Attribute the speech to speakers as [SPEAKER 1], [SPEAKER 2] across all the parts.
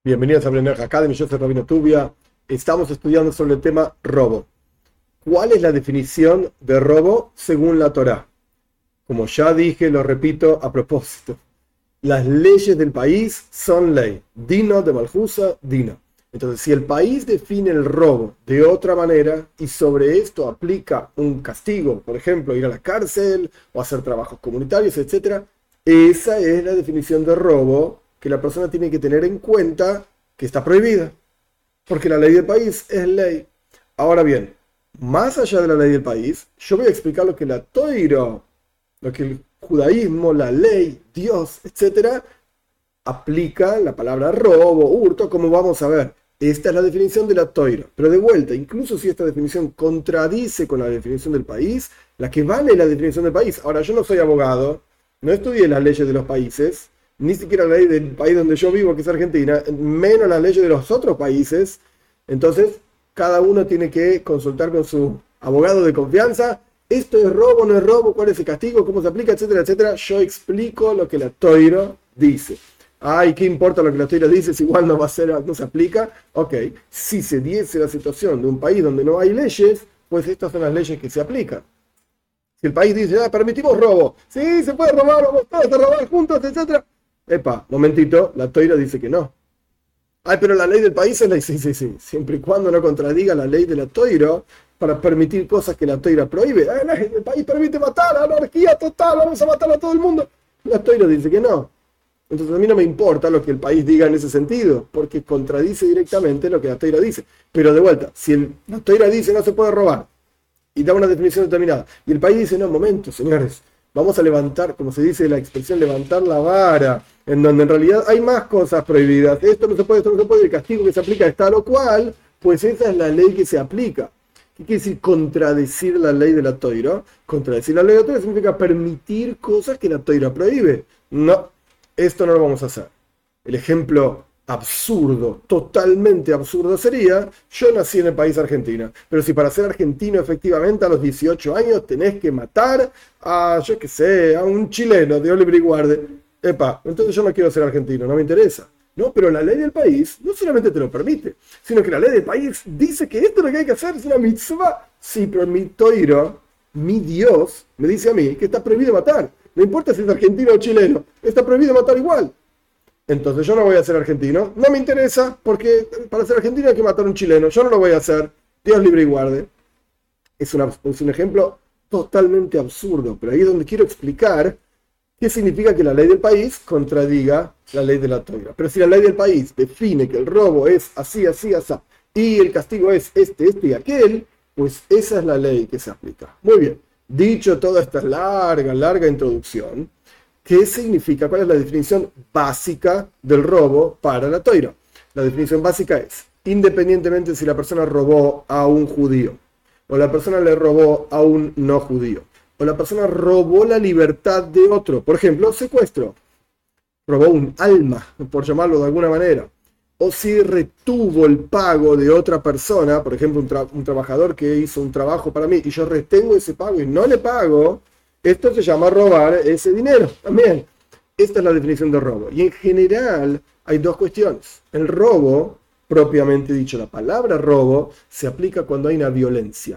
[SPEAKER 1] Bienvenidos a Blender Academy, yo soy Rabino Tubia. Estamos estudiando sobre el tema robo. ¿Cuál es la definición de robo según la Torá? Como ya dije, lo repito a propósito. Las leyes del país son ley. Dino de Malhusa, dino. Entonces, si el país define el robo de otra manera y sobre esto aplica un castigo, por ejemplo, ir a la cárcel o hacer trabajos comunitarios, etc., esa es la definición de robo que la persona tiene que tener en cuenta que está prohibida, porque la ley del país es ley. Ahora bien, más allá de la ley del país, yo voy a explicar lo que la Toira, lo que el judaísmo, la ley, Dios, etc., aplica la palabra robo, hurto, como vamos a ver. Esta es la definición de la Toira. Pero de vuelta, incluso si esta definición contradice con la definición del país, la que vale es la definición del país. Ahora, yo no soy abogado, no estudié las leyes de los países, ni siquiera la ley del país donde yo vivo, que es Argentina, menos las leyes de los otros países. Entonces, cada uno tiene que consultar con su abogado de confianza. ¿Esto es robo, no es robo? ¿Cuál es el castigo? ¿Cómo se aplica? Etcétera, etcétera. Yo explico lo que la Toira dice. Ay, ¿qué importa lo que la Toira dice si igual no va a ser, no se aplica? Ok, si se diese la situación de un país donde no hay leyes, pues estas son las leyes que se aplican. Si el país dice, permitimos robo, sí, se puede robar, vamos todos a robar juntos, etcétera. Epa, momentito, la Toira dice que no. Ay, pero la ley del país es ley. Sí, sí, sí. Siempre y cuando no contradiga la ley de la Toira para permitir cosas que la Toira prohíbe. Ay, la ley del país permite matar, anarquía total, vamos a matar a todo el mundo. La Toira dice que no. Entonces a mí no me importa lo que el país diga en ese sentido, porque contradice directamente lo que la Toira dice. Pero de vuelta, si la Toira dice no se puede robar y da una definición determinada, y el país dice, no, momento, señores, vamos a levantar, como se dice la expresión, levantar la vara, en donde en realidad hay más cosas prohibidas. Esto no se puede, el castigo que se aplica es tal o cual, pues esa es la ley que se aplica. ¿Qué quiere decir contradecir la ley de la Toira? Contradecir la ley de la Toira significa permitir cosas que la Toira prohíbe. No, esto no lo vamos a hacer. El ejemplo absurdo, totalmente absurdo sería, yo nací en el país Argentina, pero si para ser argentino efectivamente a los 18 años tenés que matar a, yo qué sé, a un chileno, Dios libre y guarde, epa, entonces yo no quiero ser argentino, no me interesa. No, pero la ley del país no solamente te lo permite, sino que la ley del país dice que esto es lo que hay que hacer, es una mitzvah. Sí, pero mi Toiro, mi Dios, me dice a mí que está prohibido matar. No importa si es argentino o chileno, está prohibido matar igual. Entonces yo no voy a ser argentino, no me interesa, porque para ser argentino hay que matar a un chileno, yo no lo voy a hacer, Dios libre y guarde. Es un ejemplo totalmente absurdo, pero ahí es donde quiero explicar qué significa que la ley del país contradiga la ley de la Toira. Pero si la ley del país define que el robo es así, así, así, y el castigo es este y aquel, pues esa es la ley que se aplica. Muy bien, dicho toda esta larga introducción, ¿qué significa? ¿Cuál es la definición básica del robo para la Toira? La definición básica es, independientemente si la persona robó a un judío, o la persona le robó a un no judío, o la persona robó la libertad de otro, por ejemplo, secuestro, robó un alma, por llamarlo de alguna manera, o si retuvo el pago de otra persona, por ejemplo, un trabajador que hizo un trabajo para mí y yo retengo ese pago y no le pago, esto se llama robar ese dinero también. Esta es la definición de robo. Y en general hay dos cuestiones. El robo, propiamente dicho, la palabra robo, se aplica cuando hay una violencia.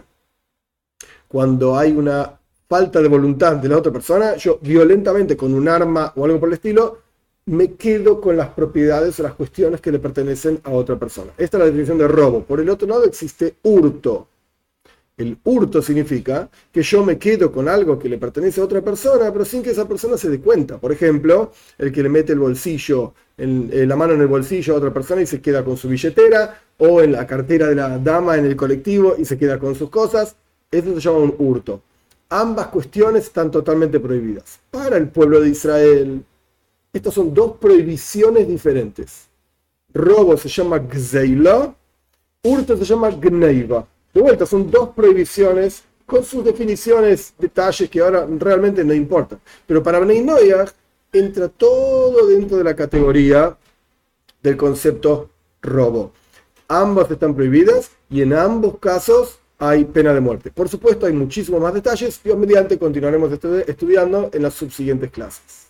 [SPEAKER 1] Cuando hay una falta de voluntad de la otra persona, yo violentamente con un arma o algo por el estilo, me quedo con las propiedades o las cuestiones que le pertenecen a otra persona. Esta es la definición de robo. Por el otro lado existe hurto. El hurto significa que yo me quedo con algo que le pertenece a otra persona, pero sin que esa persona se dé cuenta. Por ejemplo, el que le mete el bolsillo, la mano en el bolsillo a otra persona y se queda con su billetera, o en la cartera de la dama en el colectivo y se queda con sus cosas. Eso se llama un hurto. Ambas cuestiones están totalmente prohibidas. Para el pueblo de Israel, estas son dos prohibiciones diferentes. Robo se llama gzeila, hurto se llama gneiva. De vuelta, son dos prohibiciones con sus definiciones, detalles que ahora realmente no importan. Pero para Bnei Noach entra todo dentro de la categoría del concepto robo. Ambas están prohibidas y en ambos casos hay pena de muerte. Por supuesto, hay muchísimos más detalles. Dios mediante continuaremos estudiando en las subsiguientes clases.